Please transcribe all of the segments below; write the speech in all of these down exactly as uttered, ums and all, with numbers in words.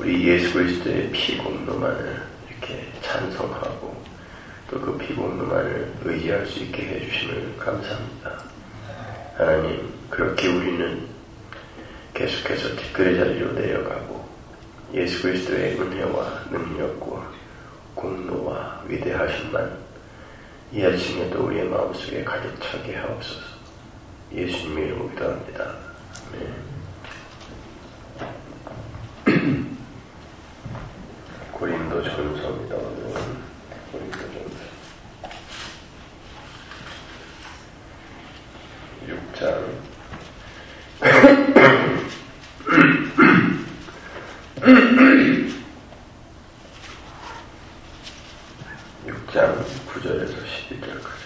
그 예수 그리스도의 피 공로만을 이렇게 찬송하고 또 그 피 공로만을 의지할 수 있게 해주심을 감사합니다. 하나님, 그렇게 우리는 계속해서 티끌의 자리로 내려가고 예수 그리스도의 은혜와 능력과 공로와 위대하심만 이 아침에도 우리의 마음속에 가득 차게 하옵소서. 예수님의 이름으로 기도합니다. 아멘. 고린도 전서입니다. 오늘은 고린도 전서 육 장 육 장 구 절에서 십일 절까지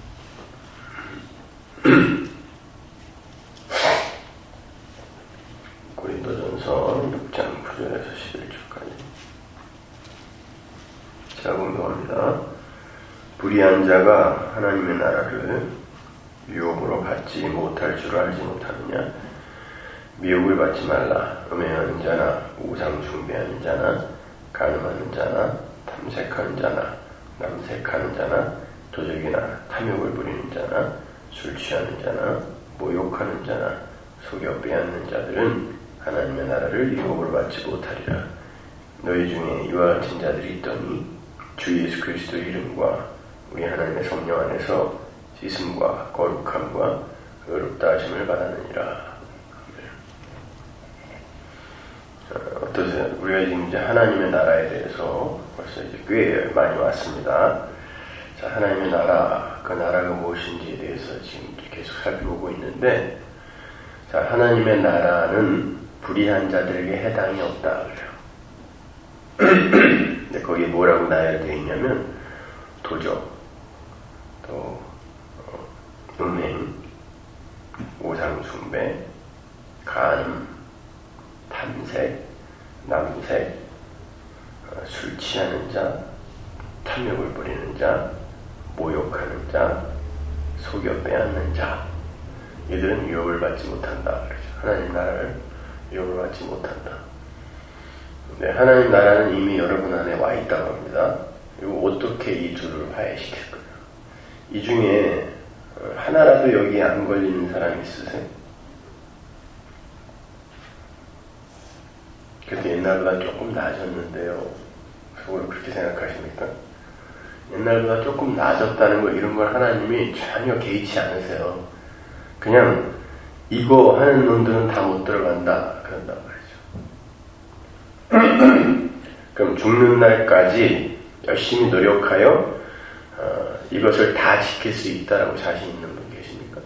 고린도전서 육 장 구 절에서 십일 절까지 자, 공동합니다. 불의한 자가 하나님의 나라를 유혹으로 받지 못할 줄 알지 못하느냐? 미혹을 받지 말라. 음행하는 자나 우상 숭배하는 자나 간음하는 자나 탐색하는 자나 남색하는 자나 도적이나 탐욕을 부리는 자나 술 취하는 자나 모욕하는 자나 속여 빼앗는 자들은 하나님의 나라를 유혹을 받지 못하리라. 너희 중에 이와 같은 자들이 있더니 주 예수 그리스도 이름과 우리 하나님의 성령 안에서 씻음과 거룩함과 의롭다 하심을 받았느니라. 어떠세요? 우리가 지금 이제 하나님의 나라에 대해서 벌써 이제 꽤 많이 왔습니다. 자, 하나님의 나라, 그 나라가 무엇인지에 대해서 지금 계속 살펴보고 있는데, 자, 하나님의 나라는 불의한 자들에게 해당이 없다 그래요. 근데 거기에 뭐라고 나열되어 있냐면 도적, 또 어, 음행, 우상숭배, 간음, 탐색, 남색, 어, 술 취하는 자, 탐욕을 부리는 자, 모욕하는 자, 속여 빼앗는 자, 이들은 유혹을 받지 못한다 그러죠. 하나님 나라를 유혹을 받지 못한다. 네, 하나님 나라는 이미 여러분 안에 와 있다고 합니다. 그리고 어떻게 이 둘을 화해시킬 거예요? 이 중에 하나라도 여기에 안 걸리는 사람이 있으세요? 그래도 옛날보다 조금 나아졌는데요. 속으로 그렇게 생각하십니까? 옛날보다 조금 나아졌다는 거, 이런 걸 하나님이 전혀 개의치 않으세요. 그냥 이거 하는 놈들은 다 못 들어간다 그런단 말이죠. 그럼 죽는 날까지 열심히 노력하여 어, 이것을 다 지킬 수 있다라고 자신 있는 분 계십니까?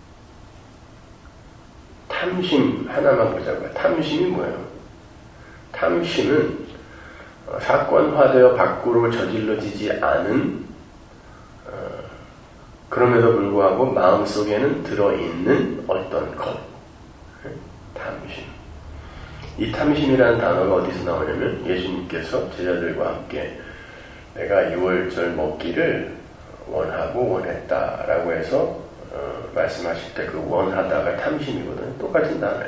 탐심 하나만 보자고요. 탐심이 뭐예요? 탐심은 어, 사건화되어 밖으로 저질러지지 않은 어, 그럼에도 불구하고 마음속에는 들어있는 어떤 것, 탐심. 이 탐심이라는 단어가 어디서 나오냐면 예수님께서 제자들과 함께 내가 유월절 먹기를 원하고 원했다라고 해서 어, 말씀하실 때 그 원하다가 탐심이거든요. 똑같은 단어예요.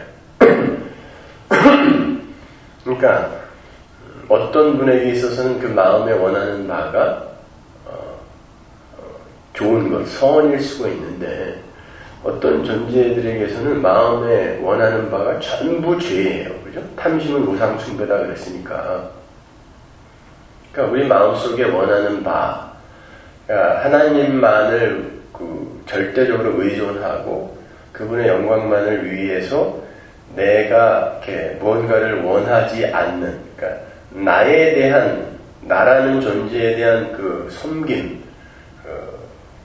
그러니까 어떤 분에게 있어서는 그 마음에 원하는 바가 어, 어, 좋은 것, 선일 수가 있는데 어떤 존재들에게서는 마음에 원하는 바가 전부 죄예요. 그죠? 탐심은 우상 숭배다 그랬으니까. 그러니까 우리 마음속에 원하는 바, 그러니까 하나님만을 그 절대적으로 의존하고 그분의 영광만을 위해서 내가 이렇게 무언가를 원하지 않는, 그러니까 나에 대한, 나라는 존재에 대한 그 섬김, 그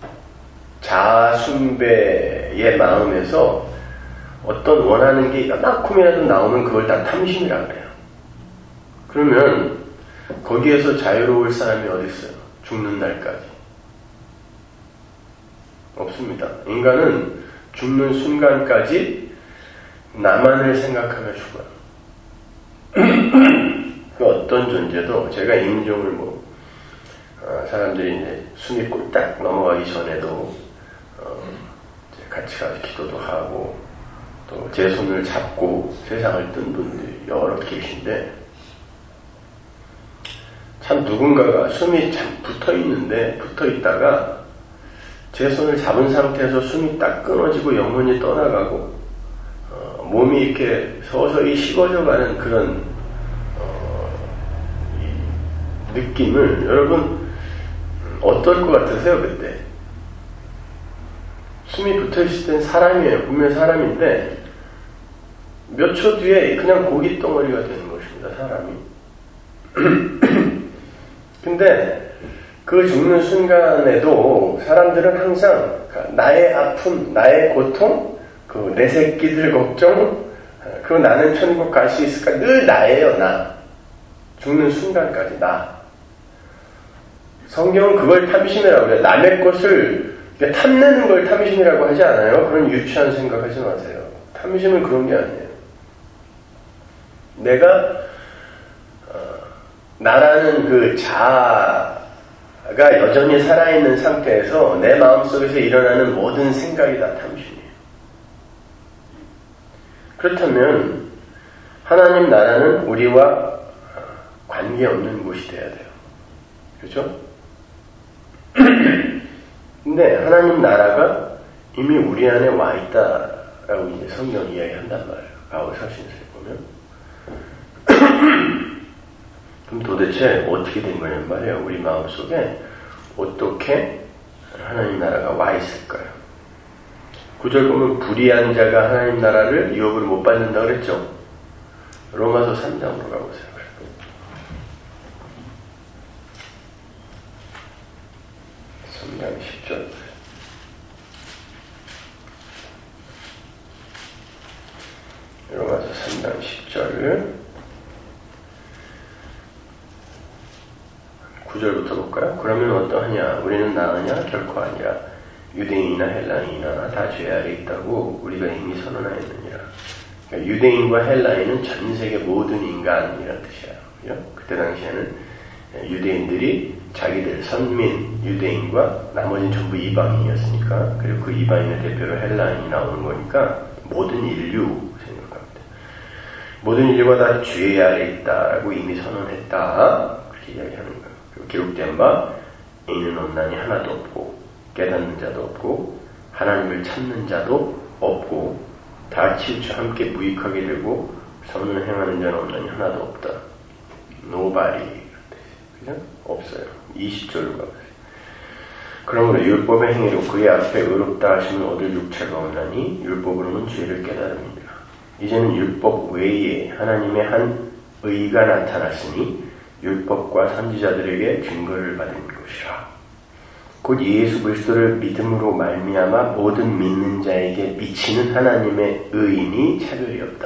자아숭배의 마음에서 어떤 원하는 게 요만큼이라도 나오면 그걸 다 탐심이라 그래요. 그러면 거기에서 자유로울 사람이 어디 있어요? 죽는 날까지. 없습니다. 인간은 죽는 순간까지 나만을 생각하며 죽어요. 그 어떤 존재도 제가 임종을 뭐 어, 사람들이 이제 숨이 꼴딱 넘어가기 전에도 어, 이제 같이 가서 기도도 하고 또 제 손을 잡고 세상을 뜬 분들이 여러 계신데 참 누군가가 숨이 참 붙어 있는데 붙어 있다가 제 손을 잡은 상태에서 숨이 딱 끊어지고 영혼이 떠나가고 어, 몸이 이렇게 서서히 식어져가는 그런 어, 이 느낌을 여러분 어떨 것 같으세요? 그때 숨이 붙어 있을 땐 사람이에요. 분명 사람인데 몇 초 뒤에 그냥 고기 덩어리가 되는 것입니다. 사람이. 근데 그 죽는 순간에도 사람들은 항상 나의 아픔, 나의 고통, 그 내 새끼들 걱정, 그 나는 천국 갈 수 있을까? 늘 나예요, 나. 죽는 순간까지 나. 성경은 그걸 탐심이라고 해요. 남의 것을 탐내는 걸 탐심이라고 하지 않아요. 그런 유치한 생각하지 마세요. 탐심은 그런 게 아니에요. 내가 어, 나라는 그 자아가 여전히 살아있는 상태에서 내 마음속에서 일어나는 모든 생각이 다 탐심이에요. 그렇다면 하나님 나라는 우리와 관계없는 곳이 돼야 돼요. 그렇죠? 근데 하나님 나라가 이미 우리 안에 와 있다라고 이제 성경 이야기한단 말이에요. 가오서신서에 보면. 그럼 도대체 어떻게 된 거냐는 말이에요. 우리 마음속에 어떻게 하나님 나라가 와 있을까요? 구절 보면 불의한 자가 하나님 나라를 유업을 못 받는다 그랬죠. 로마서 삼 장으로 가보세요. 삼 장 십 절. 로마서 삼 장 십 절. 구 절부터 볼까요? 그러면 어떠하냐? 우리는 나으냐? 결코 아니라 유대인이나 헬라인이나 다 죄 아래 있다고 우리가 이미 선언하였느니라. 그러니까 유대인과 헬라인은 전 세계 모든 인간이라는 뜻이에요. 그때 당시에는 유대인들이 자기들 선민 유대인과 나머지는 전부 이방인이었으니까, 그리고 그 이방인의 대표로 헬라인이 나오는 거니까 모든 인류 생각합니다. 모든 인류가 다 죄 아래 있다라고 이미 선언했다, 그렇게 이야기하는 거예요. 그리고 기록된 바 이는 온난이 하나도 없고 깨닫는 자도 없고 하나님을 찾는 자도 없고 다 치우쳐 함께 무익하게 되고 선을 행하는 자는 온난이 하나도 없다. Nobody. 그죠? 없어요. 이십 절로 가보세요. 그러므로 율법의 행위로 그의 앞에 의롭다 하심을 얻을 육체가 없나니 율법으로는 죄를 깨달음이니라. 이제는 율법 외에 하나님의 한 의가 나타났으니 율법과 선지자들에게 증거를 받은 것이라. 곧 예수 그리스도를 믿음으로 말미암아 모든 믿는 자에게 미치는 하나님의 의인이 차별이 없다.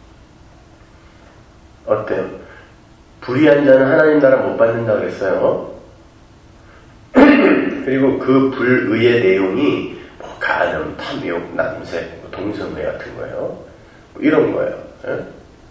어때요? 불의한 자는 하나님 나라 못 받는다 그랬어요. 그리고 그 불의의 내용이 뭐 간음, 탐욕, 남색, 뭐 동성애 같은 거예요. 뭐 이런 거예요. 예?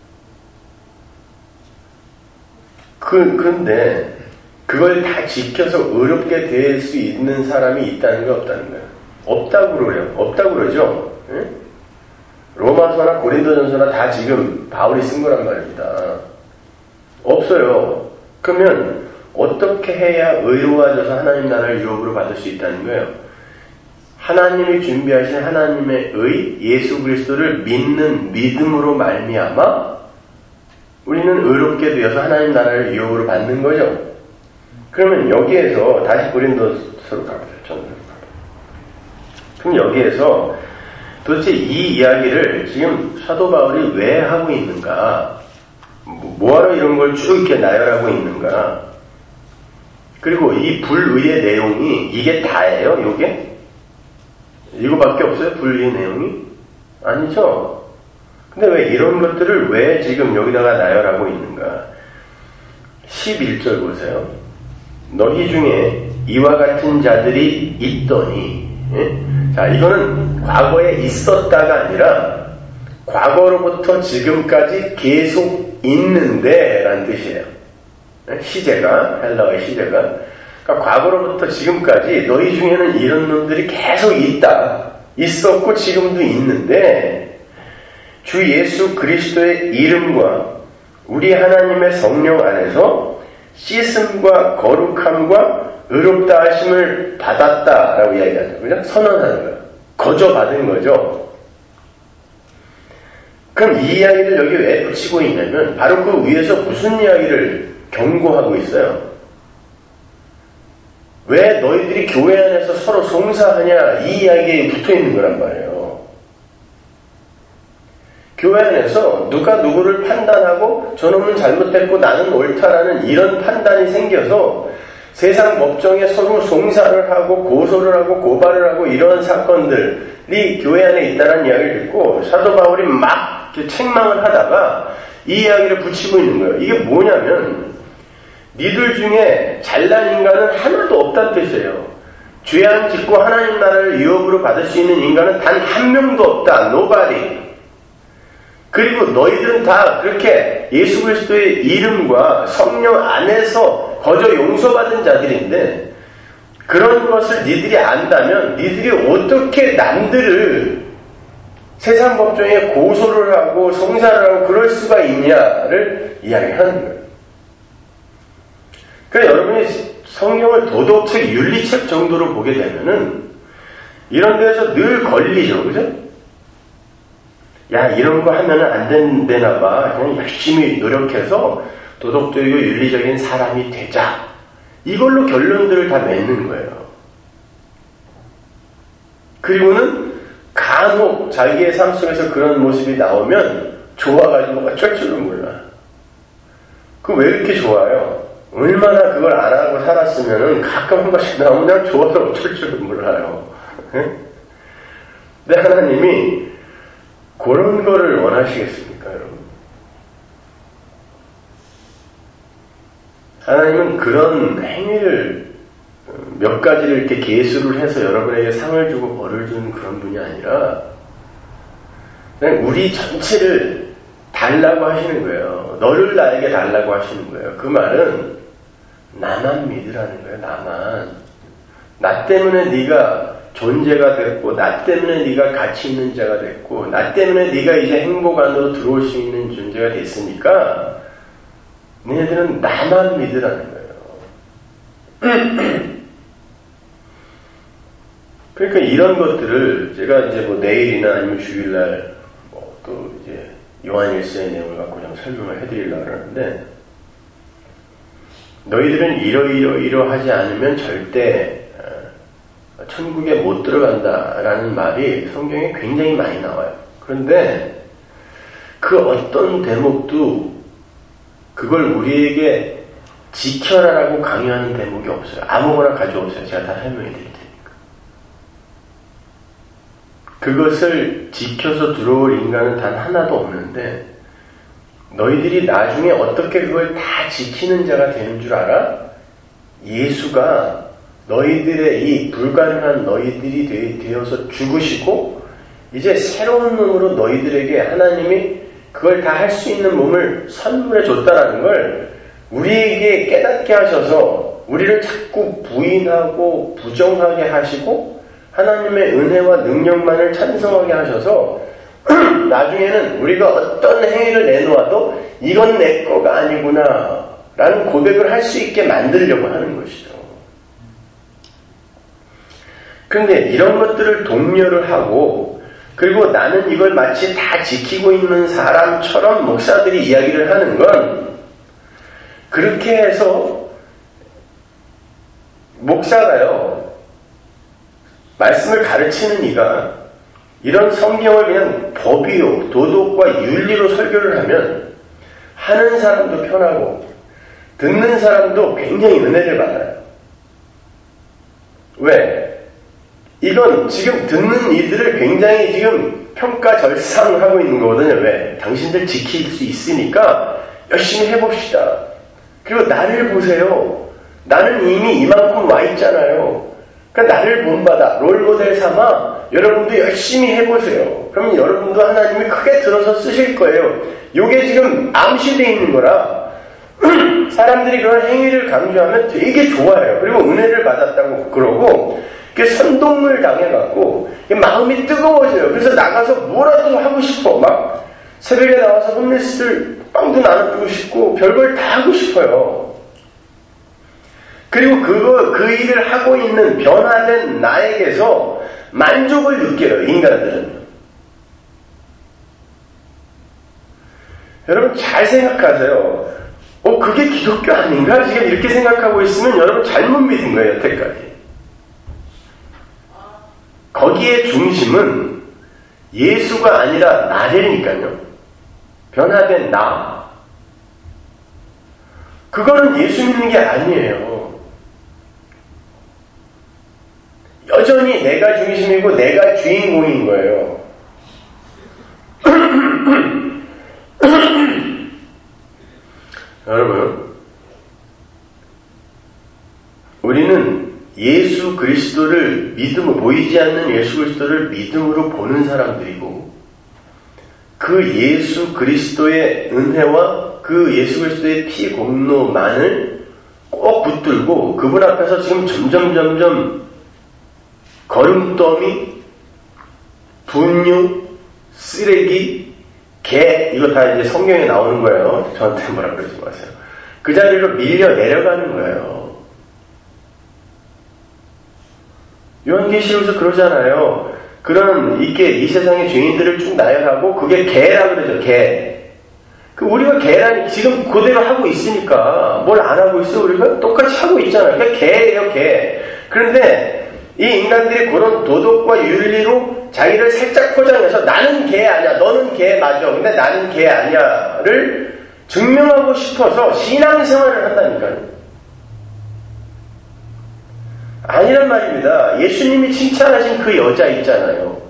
그, 그런데 그걸 다 지켜서 의롭게 될 수 있는 사람이 있다는 게 없다는 거예요. 없다고 그래요. 없다고 그러죠. 예? 로마서나 고린도전서나 다 지금 바울이 쓴 거란 말입니다. 없어요. 그러면 어떻게 해야 의로워져서 하나님 나라를 유업으로 받을 수 있다는 거예요? 하나님이 준비하신 하나님의 의, 예수 그리스도를 믿는 믿음으로 말미암아 우리는 의롭게 되어서 하나님 나라를 유업으로 받는 거죠. 그러면 여기에서 다시 고린도서로 가보세요. 전서로 가보세요. 그럼 여기에서 도대체 이 이야기를 지금 사도 바울이 왜 하고 있는가? 뭐하러 이런 걸 쭉 이렇게 나열하고 있는가? 그리고 이 불의의 내용이 이게 다예요? 요게? 이거밖에 없어요? 불의의 내용이? 아니죠? 근데 왜 이런 것들을 왜 지금 여기다가 나열하고 있는가? 십일 절 보세요. 너희 중에 이와 같은 자들이 있더니, 예? 자, 이거는 과거에 있었다가 아니라 과거로부터 지금까지 계속 있는데 라는 뜻이에요. 시제가, 헬라어의 시제가. 그러니까 과거로부터 지금까지 너희 중에는 이런 놈들이 계속 있다. 있었고 지금도 있는데 주 예수 그리스도의 이름과 우리 하나님의 성령 안에서 씻음과 거룩함과 의롭다 하심을 받았다라고 이야기하죠. 그죠? 선언하는 거예요. 거저받은 거죠. 그럼 이 이야기를 여기 왜 붙이고 있냐면 바로 그 위에서 무슨 이야기를 경고하고 있어요. 왜 너희들이 교회 안에서 서로 송사하냐 이 이야기에 붙어있는 거란 말이에요. 교회 안에서 누가 누구를 판단하고 저놈은 잘못했고 나는 옳다라는 이런 판단이 생겨서 세상 법정에 서로 송사를 하고 고소를 하고 고발을 하고 이런 사건들이 교회 안에 있다는 이야기를 듣고 사도 바울이 막 책망을 하다가 이 이야기를 붙이고 있는 거예요. 이게 뭐냐면 니들 중에 잘난 인간은 하나도 없다는 뜻이에요. 죄 안 짓고 하나님 나라를 유업으로 받을 수 있는 인간은 단 한 명도 없다. Nobody. 그리고 너희들은 다 그렇게 예수 그리스도의 이름과 성령 안에서 거저 용서받은 자들인데 그런 것을 니들이 안다면 니들이 어떻게 남들을 세상 법정에 고소를 하고 송사를 하고 그럴 수가 있냐를 이야기하는 거예요. 그러니까 여러분이 성경을 도덕책, 윤리책 정도로 보게 되면은 이런 데서 늘 걸리죠. 그죠? 야, 이런 거 하면은 안 된다나 봐. 그냥 열심히 노력해서 도덕적이고 윤리적인 사람이 되자. 이걸로 결론들을 다 맺는 거예요. 그리고는 간혹 자기의 삶 속에서 그런 모습이 나오면 좋아가지고 어쩔 줄은 몰라. 그 왜 이렇게 좋아요? 얼마나 그걸 안 하고 살았으면은 가끔 한 번씩 나오면 그냥 좋아서 어쩔 줄은 몰라요. 근데 하나님이 그런 거를 원하시겠습니까, 여러분? 하나님은 그런 행위를 몇 가지를 이렇게 계수를 해서 여러분에게 상을 주고 벌을 주는 그런 분이 아니라 그냥 우리 전체를 달라고 하시는 거예요. 너를 나에게 달라고 하시는 거예요. 그 말은 나만 믿으라는 거예요. 나만. 나 때문에 네가 존재가 됐고 나 때문에 네가 가치 있는 자가 됐고 나 때문에 네가 이제 행복 안으로 들어올 수 있는 존재가 됐으니까 너희들은 나만 믿으라는 거예요. 그러니까 이런 것들을 제가 이제 뭐 내일이나 아니면 주일날 뭐 또 이제 요한일서의 내용을 갖고 좀 설명을 해드리려고 하는데 너희들은 이러이러이러하지 않으면 절대 천국에 못 들어간다라는 말이 성경에 굉장히 많이 나와요. 그런데 그 어떤 대목도 그걸 우리에게 지켜라라고 강요하는 대목이 없어요. 아무거나 가져오세요. 제가 다 설명해 드릴 테니까. 그것을 지켜서 들어올 인간은 단 하나도 없는데 너희들이 나중에 어떻게 그걸 다 지키는 자가 되는 줄 알아? 예수가 너희들의 이 불가능한 너희들이 되어서 죽으시고 이제 새로운 몸으로 너희들에게 하나님이 그걸 다 할 수 있는 몸을 선물해 줬다라는 걸 우리에게 깨닫게 하셔서 우리를 자꾸 부인하고 부정하게 하시고 하나님의 은혜와 능력만을 찬성하게 하셔서 나중에는 우리가 어떤 행위를 내놓아도 이건 내 거가 아니구나 라는 고백을 할 수 있게 만들려고 하는 것이죠. 그런데 이런 것들을 독려를 하고 그리고 나는 이걸 마치 다 지키고 있는 사람처럼 목사들이 이야기를 하는 건 그렇게 해서 목사가요 말씀을 가르치는 이가 이런 성경을 그냥 법이요 도덕과 윤리로 설교를 하면 하는 사람도 편하고 듣는 사람도 굉장히 은혜를 받아요. 왜? 이건 지금 듣는 이들을 굉장히 지금 평가절상하고 있는 거거든요. 왜? 당신들 지킬 수 있으니까 열심히 해봅시다. 그리고 나를 보세요. 나는 이미 이만큼 와 있잖아요. 그러니까 나를 본받아 롤모델 삼아 여러분도 열심히 해보세요. 그러면 여러분도 하나님이 크게 들어서 쓰실 거예요. 이게 지금 암시되어 있는 거라 사람들이 그런 행위를 강조하면 되게 좋아해요. 그리고 은혜를 받았다고 그러고 선동을 당해갖고 마음이 뜨거워져요. 그래서 나가서 뭐라도 하고 싶어. 막 새벽에 나와서 홈리스를 빵도 나눠주고 싶고 별걸 다 하고 싶어요. 그리고 그거, 그 일을 하고 있는 변화된 나에게서 만족을 느껴요, 인간들은. 여러분 잘 생각하세요. 어, 그게 기독교 아닌가? 지금 이렇게 생각하고 있으면 여러분 잘못 믿은 거예요, 여태까지. 거기에 중심은 예수가 아니라 나라니까요. 변화된 나. 그거는 예수 믿는 게 아니에요. 여전히 내가 중심이고 내가 주인공인 거예요. 여러분, 우리는 예수 그리스도를 믿음으로, 보이지 않는 예수 그리스도를 믿음으로 보는 사람들이고, 그 예수 그리스도의 은혜와 그 예수 그리스도의 피 공로만을 꼭 붙들고 그분 앞에서 지금 점점 점점 거름더미, 분유, 쓰레기, 개, 이거 다 이제 성경에 나오는 거예요. 저한테 뭐라 그러지 마세요. 그 자리로 밀려 내려가는 거예요. 요한계시록에서 그러잖아요. 그런 이게 이 세상의 죄인들을 쭉 나열하고 그게 개라 그러죠. 개. 그 우리가 개라니 지금 그대로 하고 있으니까 뭘 안 하고 있어? 우리가 똑같이 하고 있잖아요. 그러니까 개예요, 개. 그런데 이 인간들이 그런 도덕과 윤리로 자기를 살짝 포장해서 나는 개 아니야, 너는 개 맞아, 근데 나는 개 아니야를 증명하고 싶어서 신앙생활을 한다니까요. 아니란 말입니다. 예수님이 칭찬하신 그 여자 있잖아요.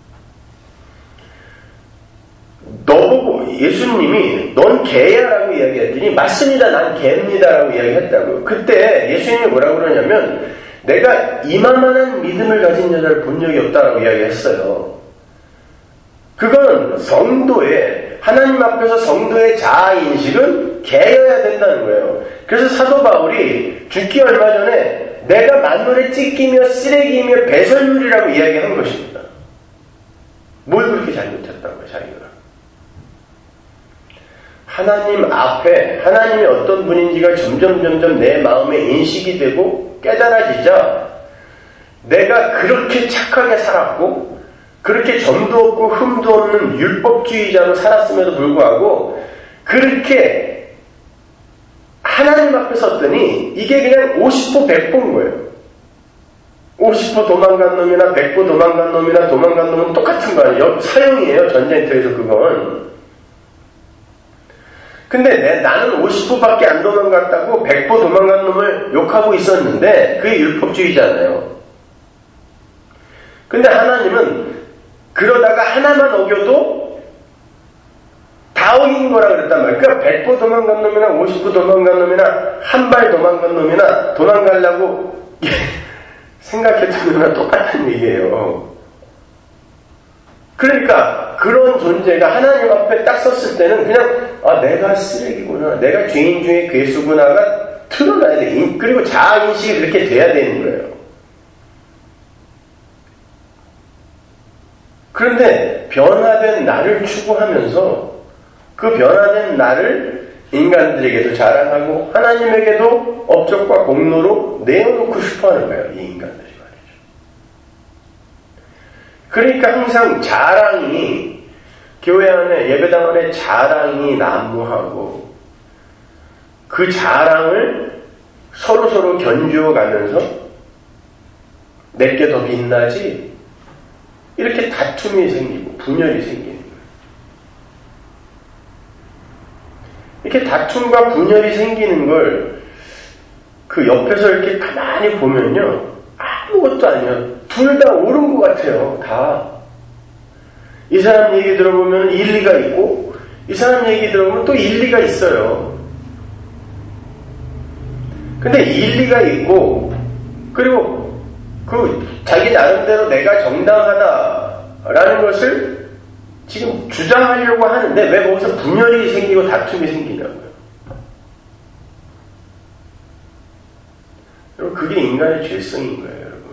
너보고 예수님이 넌 개야 라고 이야기했더니 맞습니다, 난 개입니다 라고 이야기했다고요. 그때 예수님이 뭐라고 그러냐면 내가 이만한 믿음을 가진 여자를 본 적이 없다라고 이야기했어요. 그건 성도의, 하나님 앞에서 성도의 자아인식은 개여야 된다는 거예요. 그래서 사도 바울이 죽기 얼마 전에 내가 만물에 찢기며 쓰레기이며 배설물이라고 이야기한 것입니다. 뭘 그렇게 잘못했다고요, 자기가. 하나님 앞에 하나님이 어떤 분인지가 점점 점점 내 마음에 인식이 되고 깨달아지자 내가 그렇게 착하게 살았고 그렇게 점도 없고 흠도 없는 율법주의자로 살았음에도 불구하고 그렇게 하나님 앞에 섰더니 이게 그냥 오십 보 백 보인 거예요. 오십 보 도망간 놈이나 백 보 도망간 놈이나 도망간 놈은 똑같은 거 아니에요. 사형이에요, 전쟁터에서 그건. 근데 내, 나는 오십 보밖에 안 도망갔다고 백 보 도망간 놈을 욕하고 있었는데 그게 율법주의잖아요. 근데 하나님은 그러다가 하나만 어겨도 다 어긴 거라 그랬단 말이에요. 그러니까 백 보 도망간 놈이나 오십 보 도망간 놈이나 한 발 도망간 놈이나 도망가려고 생각했던 놈이나 똑같은 얘기예요. 그러니까 그런 존재가 하나님 앞에 딱 섰을 때는 그냥 아 내가 쓰레기구나, 내가 죄인 중에 괴수구나가 드러나야 돼. 그리고 자아인식이 그렇게 돼야 되는 거예요. 그런데 변화된 나를 추구하면서 그 변화된 나를 인간들에게도 자랑하고 하나님에게도 업적과 공로로 내어놓고 싶어하는 거예요, 이 인간들이 말이죠. 그러니까 항상 자랑이, 교회 안에, 예배당 안에 자랑이 난무하고 그 자랑을 서로서로 견주어 가면서 내게 더 빛나지, 이렇게 다툼이 생기고 분열이 생기는 거예요. 이렇게 다툼과 분열이 생기는 걸 그 옆에서 이렇게 가만히 보면요, 아무것도 아니에요. 둘 다 옳은 것 같아요. 다. 이 사람 얘기 들어보면 일리가 있고 이 사람 얘기 들어보면 또 일리가 있어요. 근데 일리가 있고 그리고 그 자기 나름대로 내가 정당하다라는 것을 지금 주장하려고 하는데 왜 거기서 분열이 생기고 다툼이 생기냐고요. 여러분, 그게 인간의 죄성인 거예요, 여러분.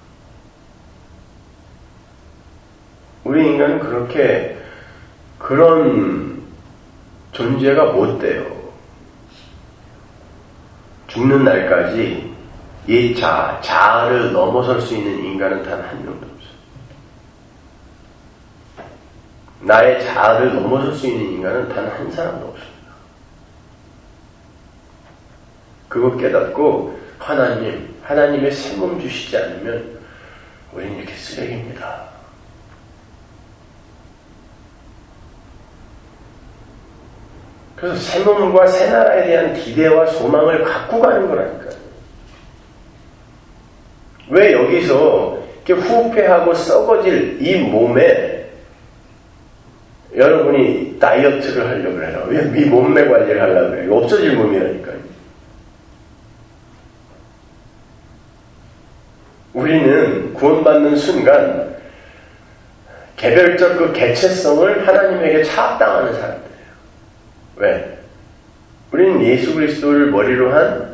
우리 인간은 그렇게 그런 존재가 못 돼요. 죽는 날까지 이 자, 자아를 넘어설 수 있는 인간은 단 한 명도 없어요. 나의 자아를 넘어설 수 있는 인간은 단 한 사람도 없습니다. 그거 깨닫고 하나님, 하나님의 새 몸 주시지 않으면 우리는 이렇게 쓰레기입니다. 그래서 새 몸과 새 나라에 대한 기대와 소망을 갖고 가는 거라니까요. 왜 여기서 이렇게 후패하고 썩어질 이 몸에 여러분이 다이어트를 하려고 해요? 왜 이 몸매 관리를 하려고 해요? 없어질 몸이라니까요. 우리는 구원받는 순간 개별적 그 개체성을 하나님에게 차압당하는 사람들이에요. 왜? 우리는 예수 그리스도를 머리로 한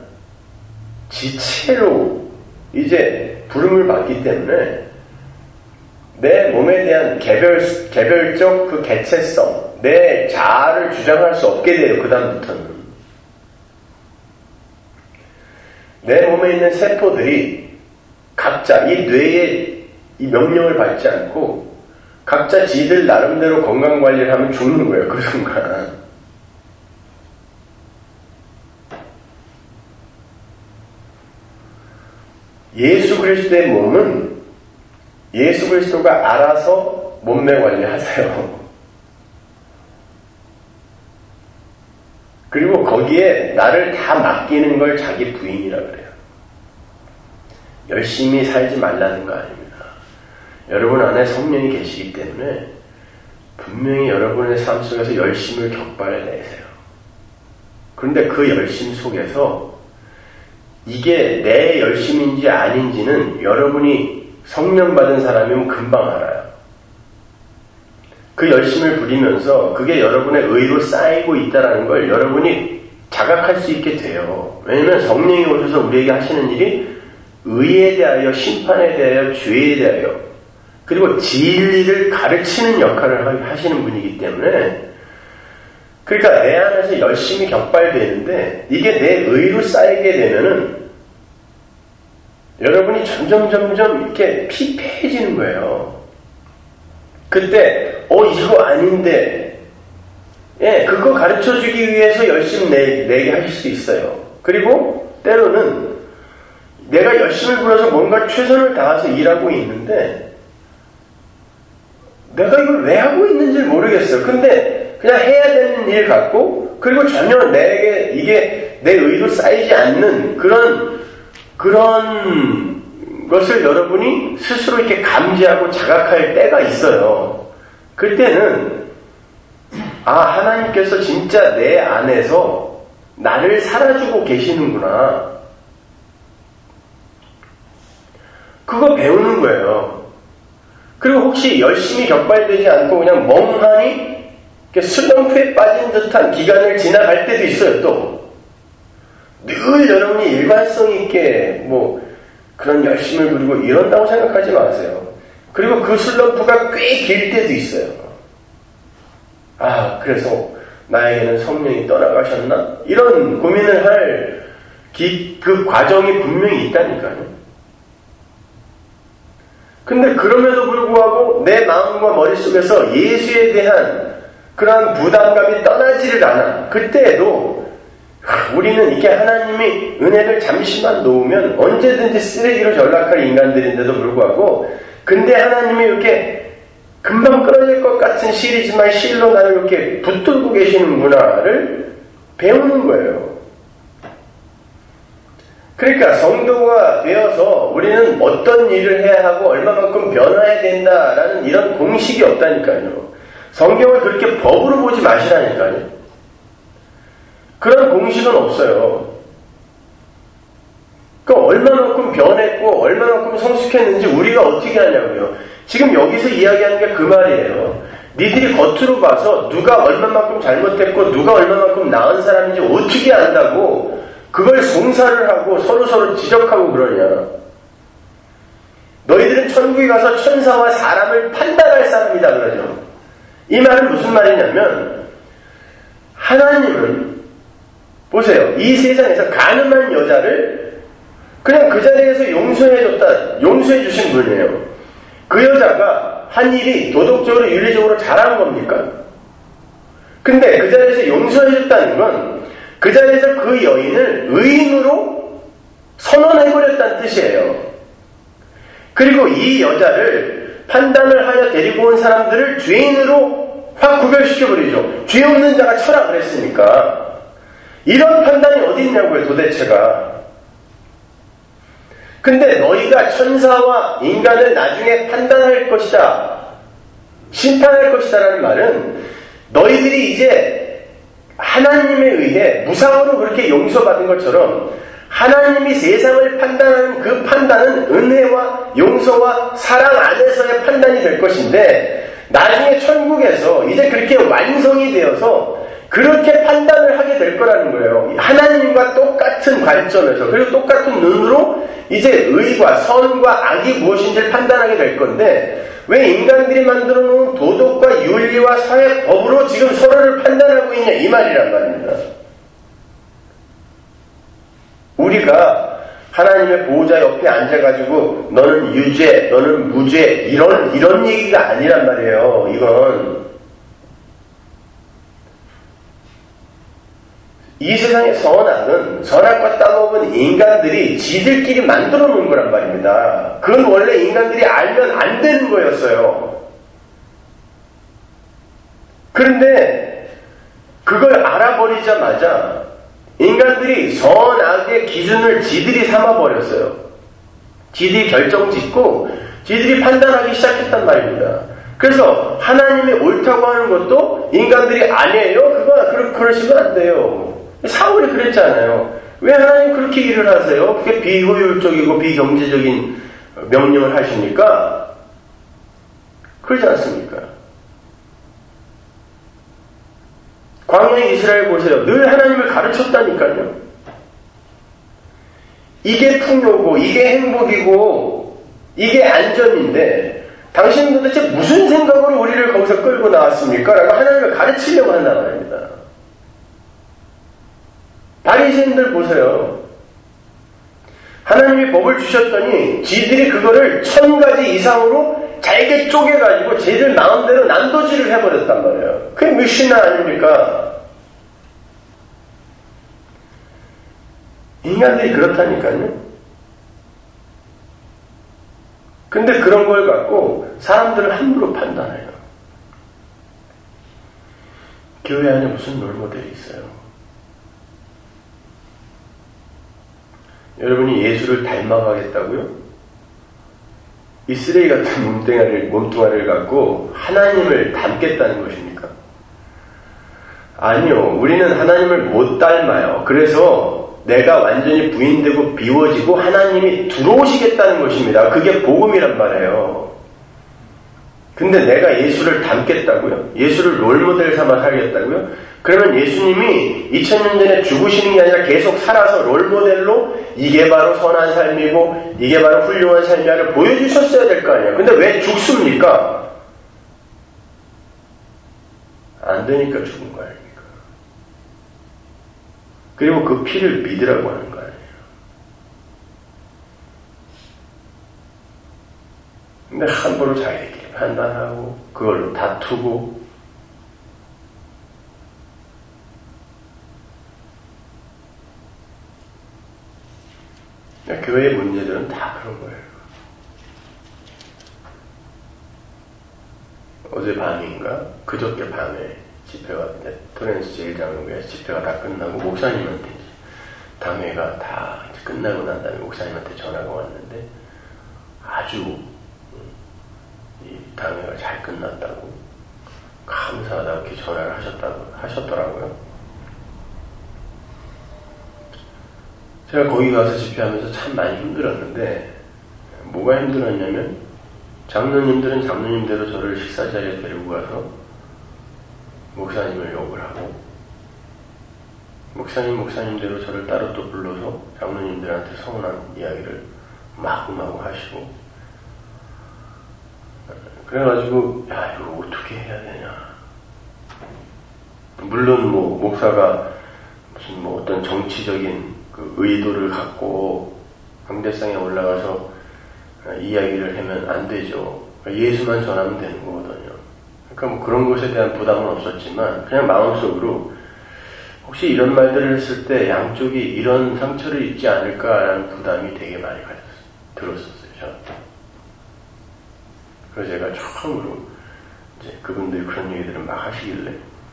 지체로 이제 부름을 받기 때문에 내 몸에 대한 개별, 개별적 그 개체성, 내 자아를 주장할 수 없게 돼요. 그 다음부터는. 내 몸에 있는 세포들이 각자 이 뇌의 이 명령을 받지 않고 각자 지들 나름대로 건강관리를 하면 죽는 거예요. 그 순간. 예수 그리스도의 몸은 예수 그리스도가 알아서 몸매 관리하세요. 그리고 거기에 나를 다 맡기는 걸 자기 부인이라 그래요. 열심히 살지 말라는 거 아닙니다. 여러분 안에 성령이 계시기 때문에 분명히 여러분의 삶 속에서 열심을 격발해내세요. 그런데 그 열심 속에서 이게 내 열심인지 아닌지는 여러분이 성령 받은 사람이면 금방 알아요. 그 열심을 부리면서 그게 여러분의 의로 쌓이고 있다는 걸 여러분이 자각할 수 있게 돼요. 왜냐하면 성령이 오셔서 우리에게 하시는 일이 의에 대하여, 심판에 대하여, 죄에 대하여 그리고 진리를 가르치는 역할을 하시는 분이기 때문에 그러니까 내 안에서 열심히 격발되는데 이게 내 의로 쌓이게 되면은 여러분이 점점 점점 이렇게 피폐해지는 거예요. 그때 어 이거 아닌데 예 그거 가르쳐주기 위해서 열심히 내, 내게 하실 수 있어요. 그리고 때로는 내가 열심을 부려서 뭔가 최선을 다해서 일하고 있는데 내가 이걸 왜 하고 있는지 모르겠어요. 근데 그냥 해야 되는 일 같고 그리고 전혀 내게 이게 내 의로 쌓이지 않는 그런 그런 것을 여러분이 스스로 이렇게 감지하고 자각할 때가 있어요. 그때는 아 하나님께서 진짜 내 안에서 나를 살아주고 계시는구나. 그거 배우는 거예요. 그리고 혹시 열심히 격발되지 않고 그냥 멍하니 슬럼프에 빠진 듯한 기간을 지나갈 때도 있어요. 또 늘 여러분이 일관성 있게 뭐 그런 열심을 부리고 이런다고 생각하지 마세요. 그리고 그 슬럼프가 꽤 길 때도 있어요. 아 그래서 나에게는 성령이 떠나가셨나? 이런 고민을 할 그 과정이 분명히 있다니까요. 근데 그럼에도 불구하고 내 마음과 머릿속에서 예수에 대한 그러한 부담감이 떠나지를 않아. 그때에도 우리는 이렇게 하나님이 은혜를 잠시만 놓으면 언제든지 쓰레기로 전락할 인간들인데도 불구하고 근데 하나님이 이렇게 금방 끊어질 것 같은 실이지만 실로 나를 이렇게 붙들고 계시는구나를 배우는 거예요. 그러니까 성도가 되어서 우리는 어떤 일을 해야 하고 얼마만큼 변화해야 된다라는 이런 공식이 없다니까요. 성경을 그렇게 법으로 보지 마시라니까요. 그런 공식은 없어요. 그러니까 얼마만큼 변했고 얼마만큼 성숙했는지 우리가 어떻게 하냐고요. 지금 여기서 이야기하는 게 그 말이에요. 니들이 겉으로 봐서 누가 얼마만큼 잘못했고 누가 얼마만큼 나은 사람인지 어떻게 안다고 그걸 송사를 하고 서로서로 지적하고 그러냐. 너희들은 천국에 가서 천사와 사람을 판단할 사람이다 그러죠. 이 말은 무슨 말이냐면 하나님은 보세요. 이 세상에서 가늠한 여자를 그냥 그 자리에서 용서해줬다, 용서해주신 분이에요. 그 여자가 한 일이 도덕적으로 윤리적으로 잘한 겁니까? 근데 그 자리에서 용서해줬다는 건 그 자리에서 그 여인을 의인으로 선언해버렸다는 뜻이에요. 그리고 이 여자를 판단을 하여 데리고 온 사람들을 죄인으로 확 구별시켜버리죠. 죄 없는 자가 쳐라 그랬으니까. 이런 판단이 어디 있냐고요, 도대체가. 근데 너희가 천사와 인간을 나중에 판단할 것이다, 심판할 것이다 라는 말은 너희들이 이제 하나님에 의해 무상으로 그렇게 용서받은 것처럼 하나님이 세상을 판단하는 그 판단은 은혜와 용서와 사랑 안에서의 판단이 될 것인데, 나중에 천국에서 이제 그렇게 완성이 되어서 그렇게 판단을 하게 될 거라는 거예요. 하나님과 똑같은 관점에서, 그리고 똑같은 눈으로 이제 의와 선과 악이 무엇인지를 판단하게 될 건데, 왜 인간들이 만들어 놓은 도덕과 윤리와 사회법으로 지금 서로를 판단하고 있냐, 이 말이란 말입니다. 우리가 하나님의 보호자 옆에 앉아가지고 너는 유죄, 너는 무죄, 이런 이런 얘기가 아니란 말이에요. 이건 이 세상의 선악은, 선악과 따먹은 인간들이 지들끼리 만들어 놓은 거란 말입니다. 그건 원래 인간들이 알면 안 되는 거였어요. 그런데 그걸 알아버리자마자 인간들이 선악의 기준을 지들이 삼아버렸어요. 지들이 결정짓고 지들이 판단하기 시작했단 말입니다. 그래서 하나님이 옳다고 하는 것도 인간들이 아니에요, 그거 그러, 그러시면 안 돼요. 사울이 그랬잖아요. 왜 하나님 그렇게 일을 하세요? 그게 비효율적이고 비경제적인 명령을 하십니까? 그러지 않습니까? 광야의 이스라엘 보세요. 늘 하나님을 가르쳤다니까요. 이게 풍요고 이게 행복이고 이게 안전인데 당신은 도대체 무슨 생각으로 우리를 거기서 끌고 나왔습니까? 라고 하나님을 가르치려고 한단 말입니다. 바리새인들 보세요. 하나님이 법을 주셨더니 지들이 그거를 천 가지 이상으로 잘게 쪼개가지고 쟤들 마음대로 난도질을 해버렸단 말이에요. 그게 미시나 아닙니까? 인간들이 그렇다니까요. 근데 그런 걸 갖고 사람들을 함부로 판단해요. 교회 안에 무슨 롤모델이 있어요? 여러분이 예수를 닮아가겠다고요? 이 쓰레기 같은 몸뚱아리를, 몸뚱아리를 갖고 하나님을 닮겠다는 것입니까? 아니요. 우리는 하나님을 못 닮아요. 그래서 내가 완전히 부인되고 비워지고 하나님이 들어오시겠다는 것입니다. 그게 복음이란 말이에요. 근데 내가 예수를 닮겠다고요? 예수를 롤모델 삼아 살겠다고요? 그러면 예수님이 이천 년 전에 죽으시는 게 아니라 계속 살아서 롤모델로 이게 바로 선한 삶이고 이게 바로 훌륭한 삶이야를 보여주셨어야 될 거 아니에요. 근데 왜 죽습니까? 안 되니까 죽은 거 아닙니까? 그리고 그 피를 믿으라고 하는 거 아니에요. 근데 함부로 자기들끼리 판단하고 그걸로 다투고 교회의 문제들은 다 그런 거예요. 어제 밤인가 그저께 밤에 집회가 토렌스 제일장로교회 집회가 다 끝나고 목사님한테 당회가 다 끝나고 난 다음에 목사님한테 전화가 왔는데 아주 이 당회가 잘 끝났다고 감사하다고 이렇게 전화를 하셨다고 하셨더라고요. 제가 거기 가서 집회하면서 참 많이 힘들었는데 뭐가 힘들었냐면 장로님들은 장로님대로 저를 식사 자리에 데리고 가서 목사님을 욕을 하고 목사님 목사님대로 저를 따로 또 불러서 장로님들한테 서운한 이야기를 마구마구 하시고 그래가지고 야 이거 어떻게 해야 되냐. 물론 뭐 목사가 무슨 뭐 어떤 정치적인 그 의도를 갖고 광대상에 올라가서 이야기를 하면 안 되죠. 예수만 전하면 되는 거거든요. 그러니까 뭐 그런 것에 대한 부담은 없었지만 그냥 마음속으로 혹시 이런 말들을 했을 때 양쪽이 이런 상처를 입지 않을까라는 부담이 되게 많이 가졌어요. 들었었어요, 저한테. 그래서 제가 처음으로 이제 그분들이 그런 얘기들을 막 하시길래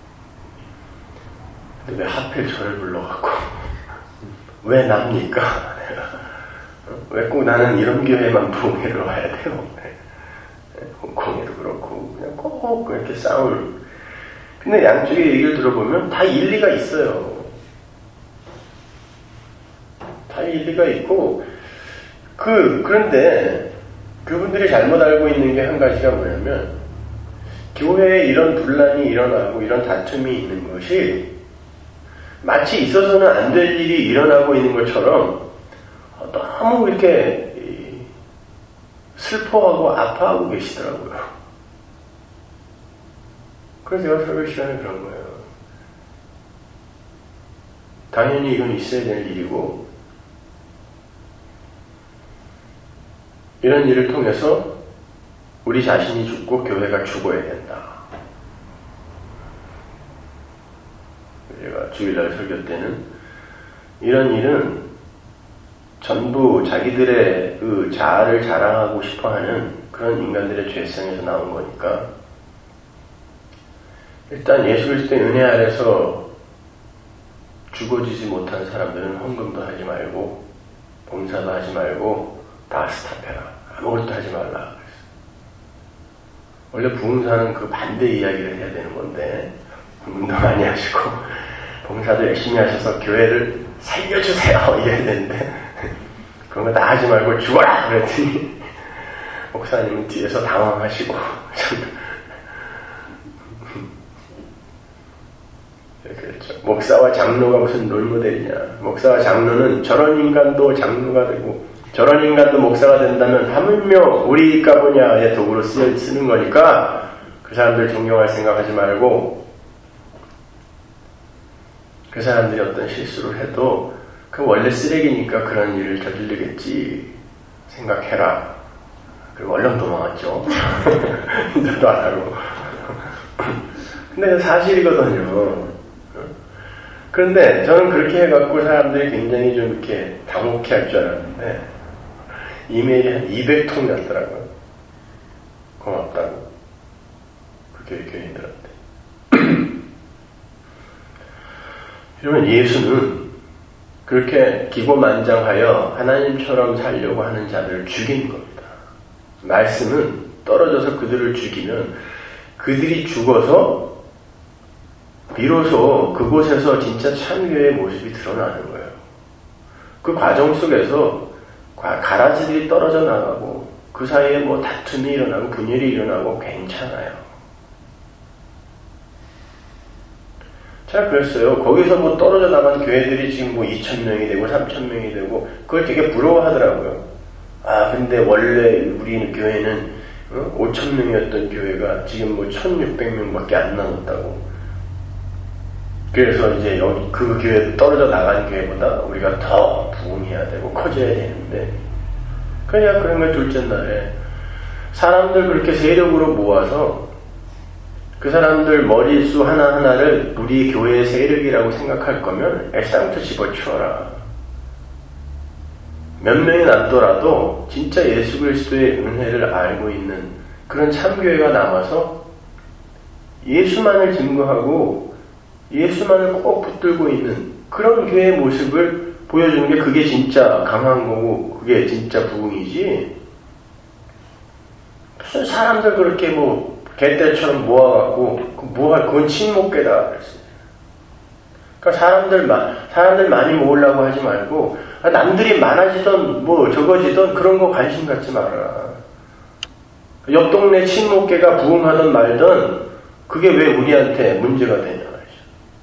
근데 왜 하필 저를 불러갖고 왜 납니까? 왜 꼭 나는 이런 교회만 부흥회로 와야 돼요? 홍콩에도 그렇고 그냥 꼭 그렇게 싸울. 근데 양쪽의 얘기를 들어보면 다 일리가 있어요. 다 일리가 있고 그 그런데 그분들이 잘못 알고 있는 게 한 가지가 뭐냐면 교회에 이런 분란이 일어나고 이런 다툼이 있는 것이 마치 있어서는 안 될 일이 일어나고 있는 것처럼 너무 이렇게 슬퍼하고 아파하고 계시더라고요. 그래서 제가 설교 시간에 그런 거예요. 당연히 이건 있어야 될 일이고 이런 일을 통해서 우리 자신이 죽고 교회가 죽어야 된다. 제가 주일날 설교 때는 이런 일은 전부 자기들의 그 자아를 자랑하고 싶어하는 그런 인간들의 죄성에서 나온 거니까 일단 예수 그리스도의 은혜 아래서 죽어지지 못한 사람들은 헌금도 하지 말고 봉사도 하지 말고 다 스탑해라. 아무것도 하지 말라. 원래 부흥사는 그 반대 이야기를 해야 되는 건데 헌금도 많이 하시고 봉사도 열심히 하셔서 교회를 살려주세요 이래야 되는데 그런 거 다 하지 말고 죽어라 그랬더니 목사님은 뒤에서 당황하시고 그랬죠. 목사와 장로가 무슨 롤모델이냐. 목사와 장로는 저런 인간도 장로가 되고 저런 인간도 목사가 된다면 하물며 우리 까보냐의 도구로 쓰여, 쓰는 거니까 그 사람들 존경할 생각하지 말고 그 사람들이 어떤 실수를 해도 그 원래 쓰레기니까 그런 일을 저지르겠지 생각해라. 그리고 얼른 도망갔죠. 인사도 안 하고. 근데 사실이거든요. 그런데 저는 그렇게 해갖고 사람들이 굉장히 좀 이렇게 당혹해 할 줄 알았는데 이메일이 한 이백 통 났더라고요. 고맙다고. 그 교회 교인들한테. 그러면 예수는 그렇게 기고만장하여 하나님처럼 살려고 하는 자들을 죽인 겁니다. 말씀은 떨어져서 그들을 죽이면 그들이 죽어서 비로소 그곳에서 진짜 참교회의 모습이 드러나는 거예요. 그 과정 속에서 가라지들이 떨어져 나가고 그 사이에 뭐 다툼이 일어나고 분열이 일어나고 괜찮아요. 잘 그랬어요. 거기서 뭐 떨어져 나간 교회들이 지금 뭐 이천 명이 되고 삼천 명이 되고 그걸 되게 부러워하더라고요. 아 근데 원래 우리 교회는 어? 오천 명이었던 교회가 지금 뭐 천육백 명밖에 안 남았다고. 그래서 이제 여기 그 교회 떨어져 나간 교회보다 우리가 더 부흥해야 되고 커져야 되는데 그냥 그런 걸 둘째 날에 사람들 그렇게 세력으로 모아서 그 사람들 머릿수 하나하나를 우리 교회의 세력이라고 생각할 거면 애쌍부터 집어치워라. 몇 명이 남더라도 진짜 예수 그리스도의 은혜를 알고 있는 그런 참교회가 남아서 예수만을 증거하고 예수만을 꼭 붙들고 있는 그런 교회의 모습을 보여주는 게 그게 진짜 강한 거고 그게 진짜 부흥이지. 무슨 사람들 그렇게 뭐 개떼처럼 모아갖고 뭐할 그건 친목계다 그랬어요. 그러니까 사람들 사람들 많이 모으려고 하지 말고 남들이 많아지던 뭐 적어지던 그런 거 관심 갖지 말아라. 옆 동네 친목계가 부흥하던 말던 그게 왜 우리한테 문제가 되냐 말이죠.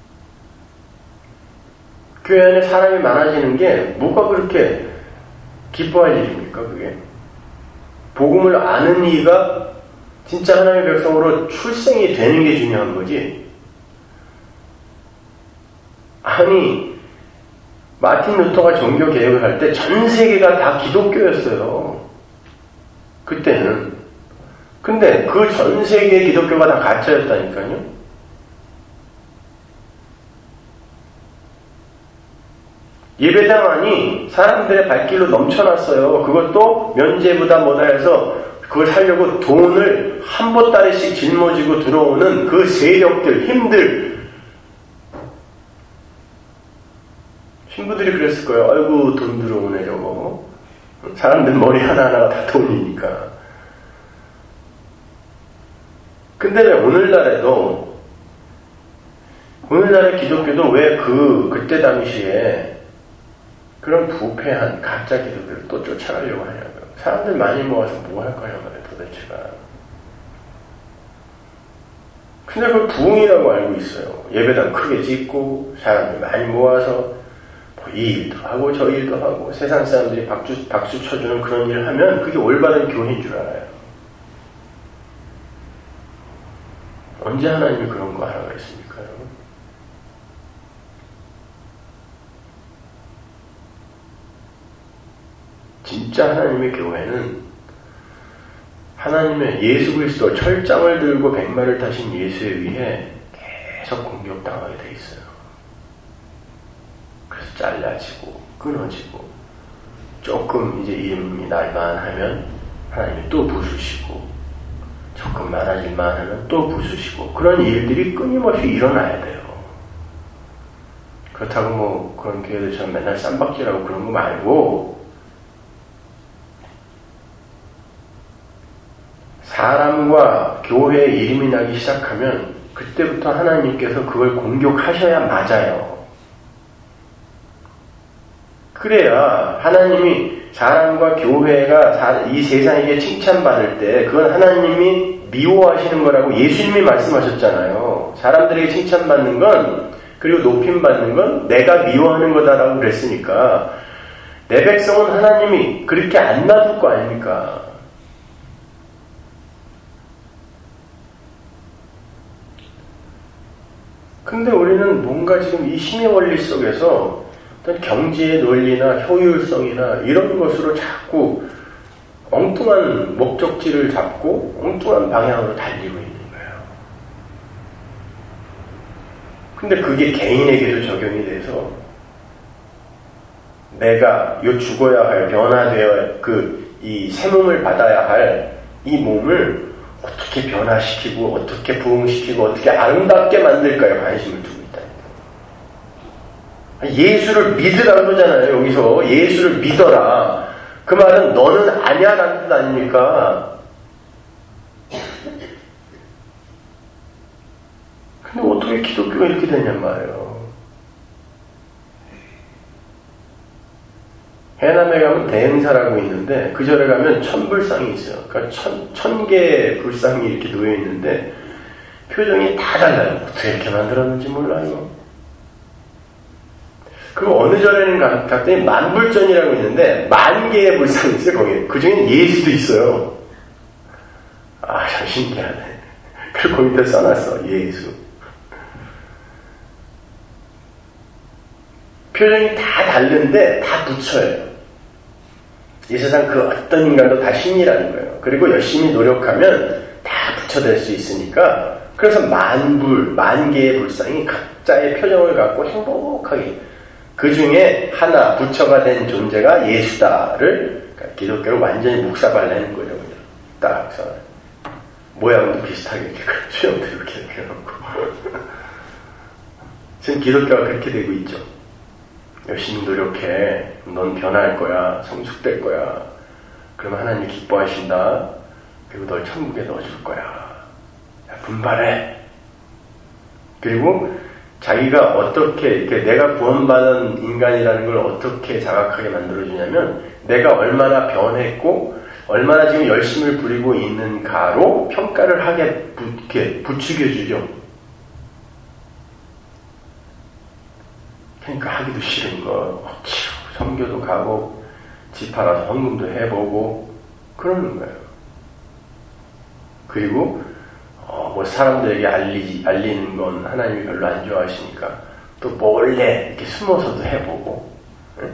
교회 안에 사람이 많아지는 게 뭐가 그렇게 기뻐할 일입니까 그게? 복음을 아는 이가 진짜 하나님의 백성으로 출생이 되는 게 중요한 거지. 아니 마틴 루터가 종교 개혁을 할 때 전 세계가 다 기독교였어요. 그때는. 근데 그 전 세계의 기독교가 다 가짜였다니까요. 예배당 안이 사람들의 발길로 넘쳐났어요. 그것도 면제부다 뭐다 해서 그걸 살려고 돈을 한 보따리씩 짊어지고 들어오는 그 세력들, 힘들, 신부들이 그랬을 거예요. 아이고 돈 들어오네 저거. 사람들 머리 하나하나가 다 돈이니까. 근데 왜 오늘날에도 오늘날의 기독교도 왜 그 그때 당시에 그런 부패한 가짜 기독교를 또 쫓아가려고 하냐고요. 사람들 많이 모아서 뭐 할 거냐 말이에요 도대체가. 근데 그걸 부흥이라고 알고 있어요. 예배당 크게 짓고 사람들 많이 모아서 뭐 이 일도 하고 저 일도 하고 세상 사람들이 박수, 박수 쳐주는 그런 일을 하면 그게 올바른 교회인 줄 알아요. 언제 하나님이 그런 거 하라고 했습니까? 여러분? 진짜 하나님의 교회는 하나님의 예수 그리스도 철장을 들고 백마를 타신 예수에 의해 계속 공격당하게 돼 있어요. 그래서 잘라지고 끊어지고 조금 이제 이름이 날만 하면 하나님이 또 부수시고 조금 많아질만 하면 또 부수시고 그런 일들이 끊임없이 일어나야 돼요. 그렇다고 뭐 그런 교회들처럼 맨날 쌈박질하고 그런 거 말고 사람과 교회에 이름이 나기 시작하면 그때부터 하나님께서 그걸 공격하셔야 맞아요. 그래야 하나님이 사람과 교회가 이 세상에게 칭찬받을 때 그건 하나님이 미워하시는 거라고 예수님이 말씀하셨잖아요. 사람들에게 칭찬받는 건 그리고 높임받는 건 내가 미워하는 거다라고 그랬으니까 내 백성은 하나님이 그렇게 안 놔둘 거 아닙니까? 근데 우리는 뭔가 지금 이 힘의 원리 속에서 어떤 경제의 논리나 효율성이나 이런 것으로 자꾸 엉뚱한 목적지를 잡고 엉뚱한 방향으로 달리고 있는 거예요. 근데 그게 개인에게도 적용이 돼서 내가 요 죽어야 할 변화되어 그 이 새 몸을 받아야 할 이 몸을 어떻게 변화시키고 어떻게 부흥시키고 어떻게 아름답게 만들까에 관심을 두고 있다. 예수를 믿으라는 거잖아요. 여기서 예수를 믿어라. 그 말은 너는 아니야 라는 뜻 아닙니까? 근데 어떻게 기독교가 이렇게 되냔 말이에요. 해남에 가면 대행사라고 있는데 그 절에 가면 천불상이 있어요. 그러니까 천, 천 개의 불상이 이렇게 놓여 있는데 표정이 다 달라요. 어떻게 이렇게 만들었는지 몰라요. 그리고 어느 절에는 갔더니 만불전이라고 있는데 만 개의 불상이 있어요. 거기에. 그 중에는 예수도 있어요. 아, 참 신기하네. 그리고 거기 밑에 써놨어. 예수. 표정이 다 다른데 다 붙여요. 이 세상 그 어떤 인간도 다 신이라는 거예요. 그리고 열심히 노력하면 다 붙여댈 수 있으니까 그래서 만불, 만 개의 불상이 각자의 표정을 갖고 행복하게 그 중에 하나 부처가 된 존재가 예수다를 그러니까 기독교를 완전히 묵사발내는 거죠. 그냥 딱 써. 모양도 비슷하게 이렇게 수염도 이렇게 이렇게 해놓고 지금 기독교가 그렇게 되고 있죠. 열심히 노력해. 넌 변할 거야. 성숙될 거야. 그러면 하나님이 기뻐하신다. 그리고 널 천국에 넣어줄 거야. 야, 분발해. 그리고 자기가 어떻게 이렇게 내가 구원받은 인간이라는 걸 어떻게 자각하게 만들어주냐면 내가 얼마나 변했고 얼마나 지금 열심을 부리고 있는가로 평가를 하게 이렇게 부추겨주죠. 그러니까 하기도 싫은 거, 선교도 가고, 집 팔아서 헌금도 해보고, 그러는 거예요. 그리고, 어, 뭐 사람들에게 알리, 알리는 건 하나님이 별로 안 좋아하시니까, 또 몰래 이렇게 숨어서도 해보고, 응?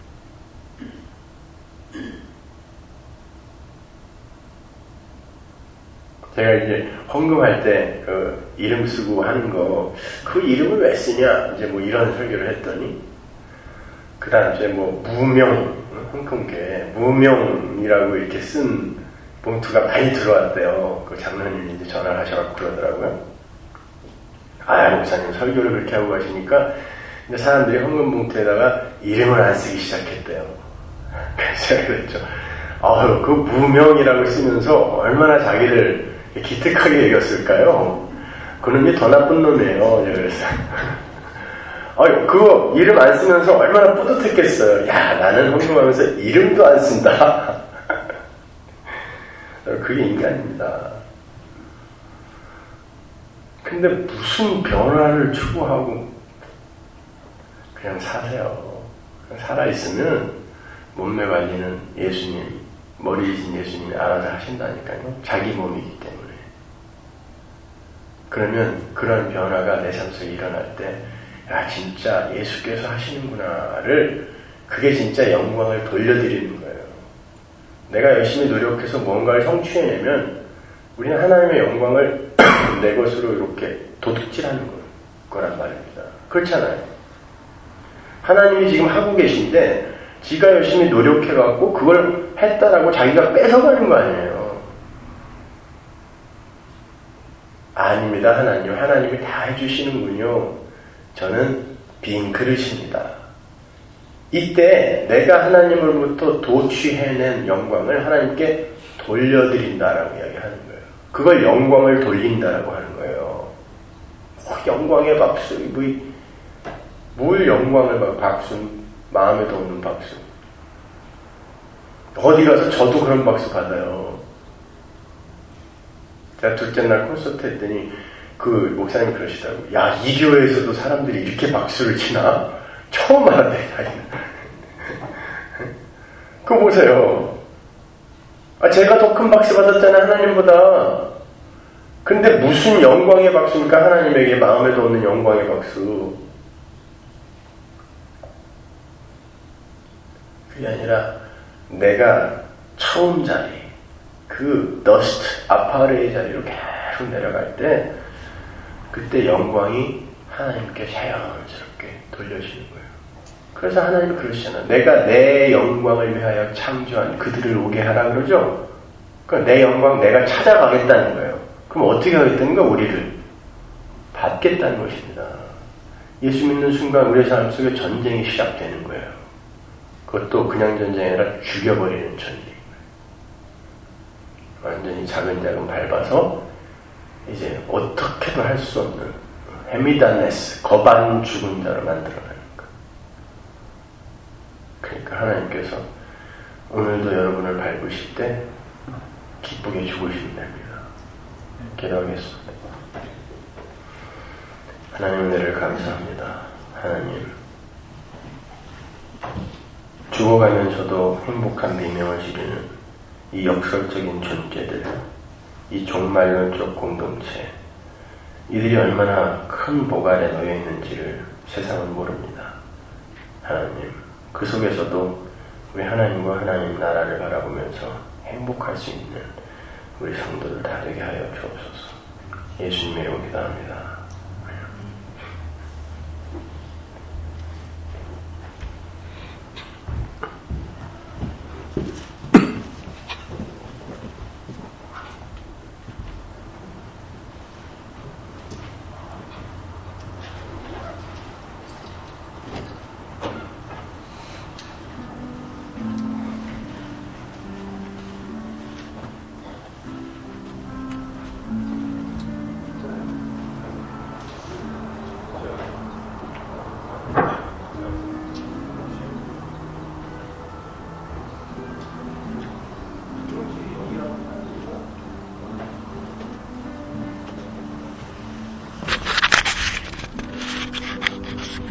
제가 이제 헌금할 때 그 이름 쓰고 하는 거, 그 이름을 왜 쓰냐? 이제 뭐 이런 설교를 했더니, 그 다음 주에 뭐 무명, 홍콩교회 무명이라고 이렇게 쓴 봉투가 많이 들어왔대요. 그 장로님이 이제 전화를 하셔서 그러더라고요. 아, 목사님 설교를 그렇게 하고 가시니까 근데 사람들이 헌금 봉투에다가 이름을 안 쓰기 시작했대요. 그래서 제가 그랬죠. 아유, 그 무명이라고 쓰면서 얼마나 자기를 기특하게 여겼을까요? 그놈이 더 나쁜 놈이에요. 제가 그랬어요. 아유, 그거 이름 안 쓰면서 얼마나 뿌듯했겠어요. 야, 나는 헌금하면서 이름도 안 쓴다. 그게 인간입니다. 근데 무슨 변화를 추구하고 그냥 사세요. 그냥 살아있으면 몸매 관리는 예수님, 머리이신 예수님이 알아서 하신다니까요. 자기 몸이기 때문에. 그러면 그런 변화가 내 삶 속에 일어날 때, 야, 진짜 예수께서 하시는구나를, 그게 진짜 영광을 돌려드리는 거예요. 내가 열심히 노력해서 뭔가를 성취해내면 우리는 하나님의 영광을 내 것으로 이렇게 도둑질하는 거란 말입니다. 그렇잖아요. 하나님이 지금 하고 계신데 지가 열심히 노력해갖고 그걸 했다라고 자기가 뺏어가는 거 아니에요. 아닙니다. 하나님. 하나님이 다 해주시는군요. 저는 빈 그릇입니다. 이때 내가 하나님으로부터 도취해낸 영광을 하나님께 돌려드린다라고 이야기하는 거예요. 그걸 영광을 돌린다라고 하는 거예요. 어, 영광의 박수. 뭐, 뭘 영광을 막 박수, 마음에도 없는 박수. 어디 가서 저도 그런 박수 받아요. 제가 둘째 날 콘서트 했더니 그 목사님이 그러시더라고요. 야, 이 교회에서도 사람들이 이렇게 박수를 치나? 처음 알았네. 그거 보세요. 아, 제가 더 큰 박수 받았잖아요. 하나님보다. 근데 무슨 영광의 박수입니까? 하나님에게 마음에도 없는 영광의 박수. 그게 아니라 내가 처음 자리, 그 더스트, 아파르의 자리로 계속 내려갈 때 그때 영광이 하나님께 자연스럽게 돌려지는 거예요. 그래서 하나님이 그러시잖아요. 내가 내 영광을 위하여 창조한 그들을 오게 하라 그러죠. 그러니까 내 영광 내가 찾아가겠다는 거예요. 그럼 어떻게 하겠다는 거? 우리를 받겠다는 것입니다. 예수 믿는 순간 우리의 삶 속에 전쟁이 시작되는 거예요. 그것도 그냥 전쟁이 아니라 죽여버리는 전쟁인 거예요. 완전히 자근자근 밟아서 이제 어떻게도 할 수 없는 헤미다네스, 거반 죽은 자로 만들어가는 거예요. 그러니까 하나님께서 오늘도 여러분을 밟으실 때 기쁘게 죽으시면 됩니다. 기도하겠습니다. 하나님 은혜를 감사합니다. 하나님, 죽어가면서도 행복한 비명을 지르는 이 역설적인 존재들, 이 종말론적 공동체, 이들이 얼마나 큰 복 아래 놓여 있는지를 세상은 모릅니다. 하나님, 그 속에서도 우리 하나님과 하나님 나라를 바라보면서 행복할 수 있는 우리 성도들 다 되게 하여 주옵소서. 예수님의 이름으로 기도합니다.